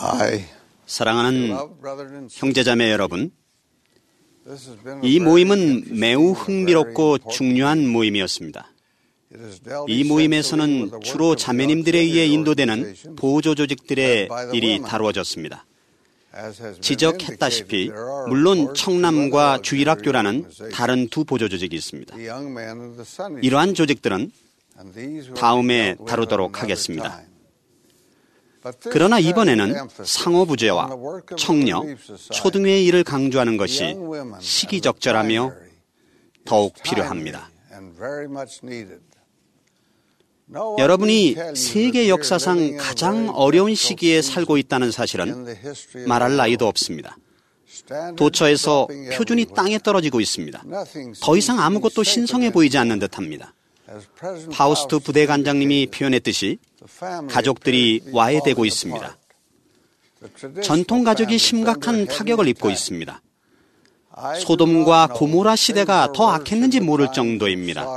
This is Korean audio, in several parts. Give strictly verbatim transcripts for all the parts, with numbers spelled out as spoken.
사랑하는 형제자매 여러분, 이 모임은 매우 흥미롭고 중요한 모임이었습니다. 이 모임에서는 주로 자매님들에 의해 인도되는 보조 조직들의 일이 다루어졌습니다. 지적했다시피 물론 청남과 주일학교라는 다른 두 보조 조직이 있습니다. 이러한 조직들은 다음에 다루도록 하겠습니다. 그러나 이번에는 상호부재와 청녀, 초등회의 일을 강조하는 것이 시기적절하며 더욱 필요합니다. 여러분이 세계 역사상 가장 어려운 시기에 살고 있다는 사실은 말할 나위도 없습니다. 도처에서 표준이 땅에 떨어지고 있습니다. 더 이상 아무것도 신성해 보이지 않는 듯합니다. 파우스트 부대관장님이 표현했듯이 가족들이 와해되고 있습니다. 전통 가족이 심각한 타격을 입고 있습니다. 소돔과 고모라 시대가 더 악했는지 모를 정도입니다.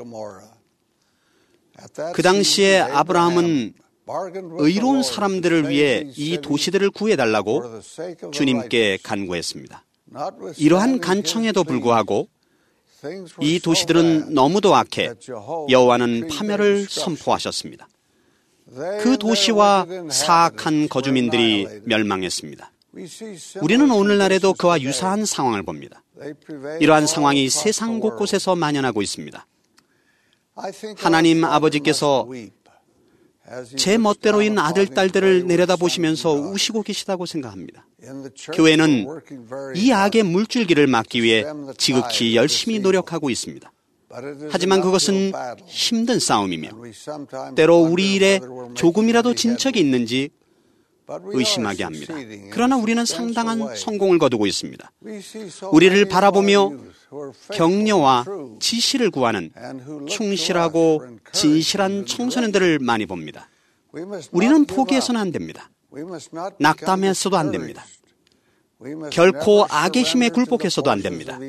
그 당시에 아브라함은 의로운 사람들을 위해 이 도시들을 구해달라고 주님께 간구했습니다. 이러한 간청에도 불구하고 이 도시들은 너무도 악해 여호와는 파멸을 선포하셨습니다. 그 도시와 사악한 거주민들이 멸망했습니다. 우리는 오늘날에도 그와 유사한 상황을 봅니다. 이러한 상황이 세상 곳곳에서 만연하고 있습니다. 하나님 아버지께서 제 멋대로인 아들, 딸들을 내려다보시면서 우시고 계시다고 생각합니다. 교회는 이 악의 물줄기를 막기 위해 지극히 열심히 노력하고 있습니다. 하지만 그것은 힘든 싸움이며 때로 우리 일에 조금이라도 진척이 있는지 의심하게 합니다. 그러나 우리는 상당한 성공을 거두고 있습니다. 우리를 바라보며 격려와 지시를 구하는 충실하고 진실한 청소년들을 많이 봅니다. 우리는 포기해서는 안 됩니다. 낙담해서도 안 됩니다. 결코 악의 힘에 굴복해서도 안 됩니다.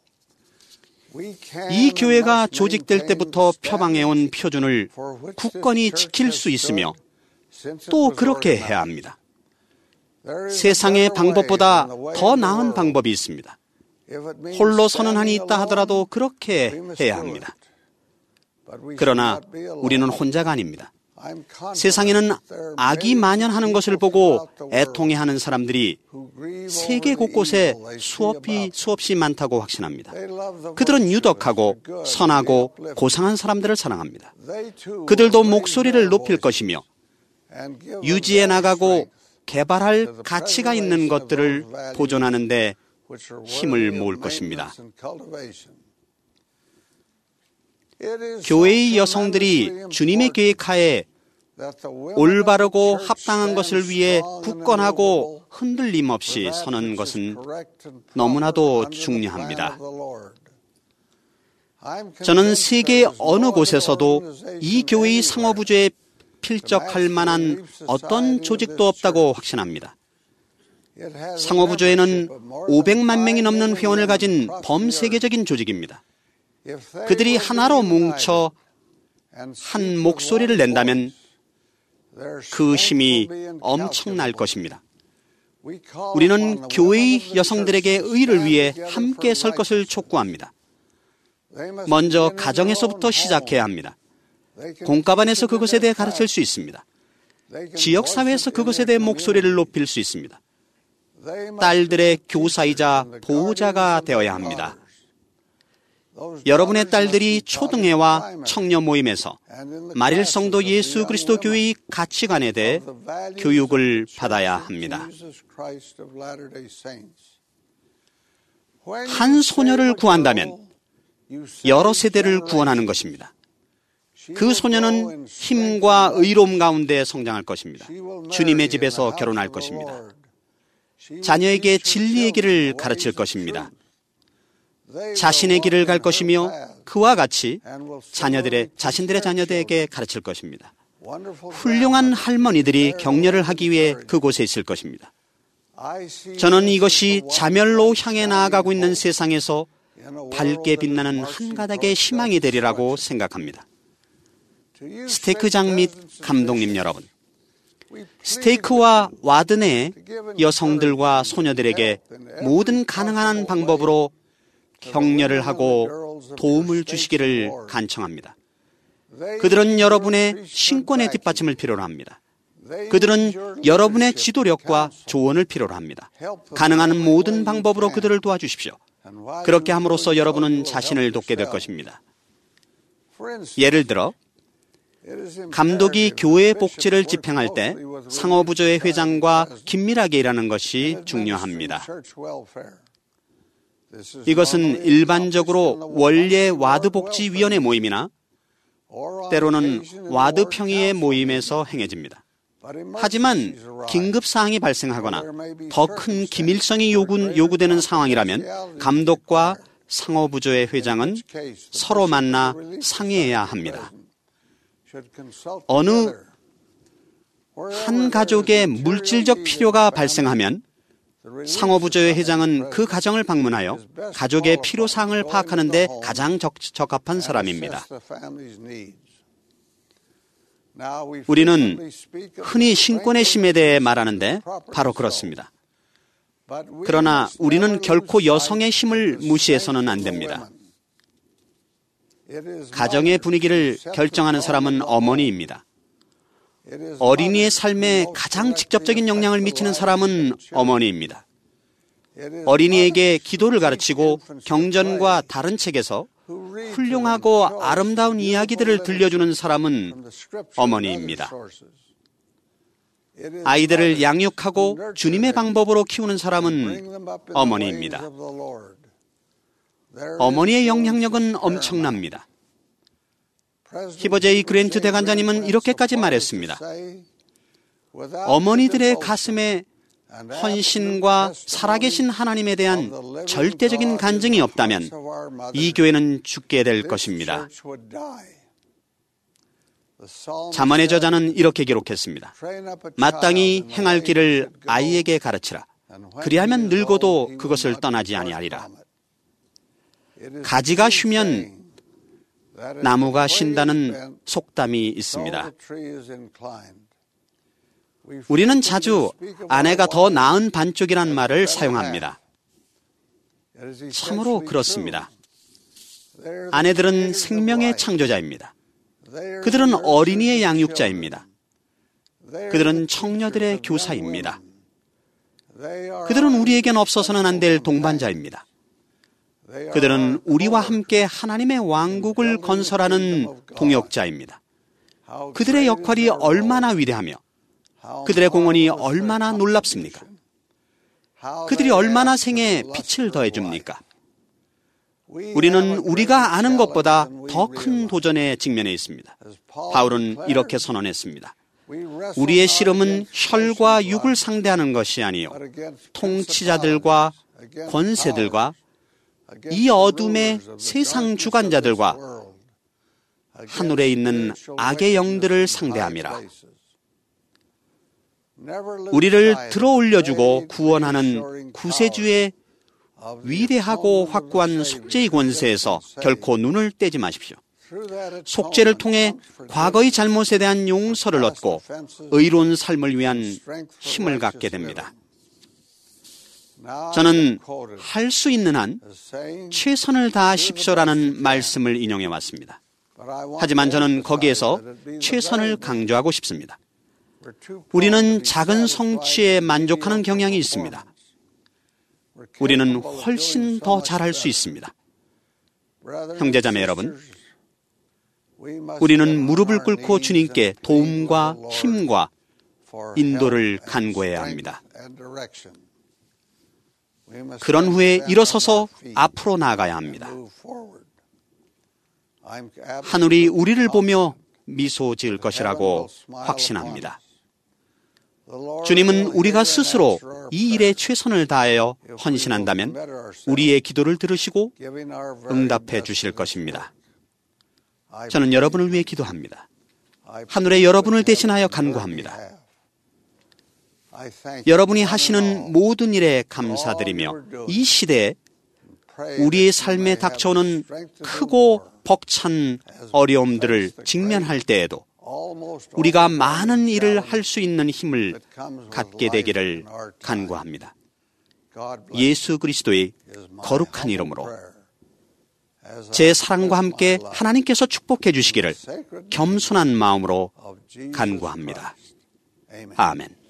이 교회가 조직될 때부터 표방해온 표준을 굳건히 지킬 수 있으며 또 그렇게 해야 합니다. 세상의 방법보다 더 나은 방법이 있습니다. 홀로 서는 한이 있다 하더라도 그렇게 해야 합니다. 그러나 우리는 혼자가 아닙니다. 세상에는 악이 만연하는 것을 보고 애통해하는 사람들이 세계 곳곳에 수없이, 수없이 많다고 확신합니다. 그들은 유덕하고 선하고 고상한 사람들을 사랑합니다. 그들도 목소리를 높일 것이며 유지해 나가고 개발할 가치가 있는 것들을 보존하는 데 힘을 모을 것입니다. 교회의 여성들이 주님의 계획하에 올바르고 합당한 것을 위해 굳건하고 흔들림 없이 서는 것은 너무나도 중요합니다. 저는 세계 어느 곳에서도 이 교회의 상호부재에 필적할 만한 어떤 조직도 없다고 확신합니다. 상호부조회는 오백만 명이 넘는 회원을 가진 범세계적인 조직입니다. 그들이 하나로 뭉쳐 한 목소리를 낸다면 그 힘이 엄청날 것입니다. 우리는 교회의 여성들에게 의를 위해 함께 설 것을 촉구합니다. 먼저 가정에서부터 시작해야 합니다. 공과반에서 그것에 대해 가르칠 수 있습니다. 지역사회에서 그것에 대해 목소리를 높일 수 있습니다. 딸들의 교사이자 보호자가 되어야 합니다. 여러분의 딸들이 초등회와 청년 모임에서 마릴성도 예수 그리스도 교회의 가치관에 대해 교육을 받아야 합니다. 한 소녀를 구한다면 여러 세대를 구원하는 것입니다. 그 소녀는 힘과 의로움 가운데 성장할 것입니다. 주님의 집에서 결혼할 것입니다. 자녀에게 진리의 길을 가르칠 것입니다. 자신의 길을 갈 것이며 그와 같이 자녀들의, 자신들의 자녀들에게 가르칠 것입니다. 훌륭한 할머니들이 격려를 하기 위해 그곳에 있을 것입니다. 저는 이것이 자멸로 향해 나아가고 있는 세상에서 밝게 빛나는 한 가닥의 희망이 되리라고 생각합니다. 스테이크장 및 감독님 여러분, 스테이크와 와드 내 여성들과 소녀들에게 모든 가능한 방법으로 격려를 하고 도움을 주시기를 간청합니다. 그들은 여러분의 신권의 뒷받침을 필요로 합니다. 그들은 여러분의 지도력과 조언을 필요로 합니다. 가능한 모든 방법으로 그들을 도와주십시오. 그렇게 함으로써 여러분은 자신을 돕게 될 것입니다. 예를 들어 감독이 교회 복지를 집행할 때 상어부조회 회장과 긴밀하게 일하는 것이 중요합니다. 이것은 일반적으로 원례 와드복지위원회 모임이나 때로는 와드평의회 모임에서 행해집니다. 하지만 긴급사항이 발생하거나 더 큰 기밀성이 요구, 요구되는 상황이라면 감독과 상어부조회 회장은 서로 만나 상의해야 합니다. 어느 한 가족의 물질적 필요가 발생하면 상어부조회 회장은 그 가정을 방문하여 가족의 필요사항을 파악하는 데 가장 적, 적합한 사람입니다. 우리는 흔히 신권의 힘에 대해 말하는데 바로 그렇습니다. 그러나 우리는 결코 여성의 힘을 무시해서는 안 됩니다. 가정의 분위기를 결정하는 사람은 어머니입니다. 어린이의 삶에 가장 직접적인 영향을 미치는 사람은 어머니입니다. 어린이에게 기도를 가르치고 경전과 다른 책에서 훌륭하고 아름다운 이야기들을 들려주는 사람은 어머니입니다. 아이들을 양육하고 주님의 방법으로 키우는 사람은 어머니입니다. 어머니의 영향력은 엄청납니다. 히버 제이 그랜트 대관자님은 이렇게까지 말했습니다. 어머니들의 가슴에 헌신과 살아계신 하나님에 대한 절대적인 간증이 없다면 이 교회는 죽게 될 것입니다. 잠언의 저자는 이렇게 기록했습니다. 마땅히 행할 길을 아이에게 가르치라. 그리하면 늙어도 그것을 떠나지 아니하리라. 가지가 쉬면 나무가 쉰다는 속담이 있습니다. 우리는 자주 아내가 더 나은 반쪽이란 말을 사용합니다. 참으로 그렇습니다. 아내들은 생명의 창조자입니다. 그들은 어린이의 양육자입니다. 그들은 청녀들의 교사입니다. 그들은 우리에겐 없어서는 안 될 동반자입니다. 그들은 우리와 함께 하나님의 왕국을 건설하는 동역자입니다. 그들의 역할이 얼마나 위대하며 그들의 공헌이 얼마나 놀랍습니까? 그들이 얼마나 생에 빛을 더해줍니까? 우리는 우리가 아는 것보다 더 큰 도전에 직면해 있습니다. 바울은 이렇게 선언했습니다. 우리의 씨름은 혈과 육을 상대하는 것이 아니요 통치자들과 권세들과 이 어둠의 세상 주관자들과 하늘에 있는 악의 영들을 상대함이라. 우리를 들어 올려주고 구원하는 구세주의 위대하고 확고한 속죄의 권세에서 결코 눈을 떼지 마십시오. 속죄를 통해 과거의 잘못에 대한 용서를 얻고 의로운 삶을 위한 힘을 갖게 됩니다. 저는 할 수 있는 한 최선을 다하십시오라는 말씀을 인용해 왔습니다. 하지만 저는 거기에서 최선을 강조하고 싶습니다. 우리는 작은 성취에 만족하는 경향이 있습니다. 우리는 훨씬 더 잘할 수 있습니다. 형제자매 여러분, 우리는 무릎을 꿇고 주님께 도움과 힘과 인도를 간구해야 합니다. 그런 후에 일어서서 앞으로 나아가야 합니다. 하늘이 우리를 보며 미소 지을 것이라고 확신합니다. 주님은 우리가 스스로 이 일에 최선을 다하여 헌신한다면 우리의 기도를 들으시고 응답해 주실 것입니다. 저는 여러분을 위해 기도합니다. 하늘의 여러분을 대신하여 간구합니다. 여러분이 하시는 모든 일에 감사드리며 이 시대에 우리의 삶에 닥쳐오는 크고 벅찬 어려움들을 직면할 때에도 우리가 많은 일을 할 수 있는 힘을 갖게 되기를 간구합니다. 예수 그리스도의 거룩한 이름으로 제 사랑과 함께 하나님께서 축복해 주시기를 겸손한 마음으로 간구합니다. 아멘.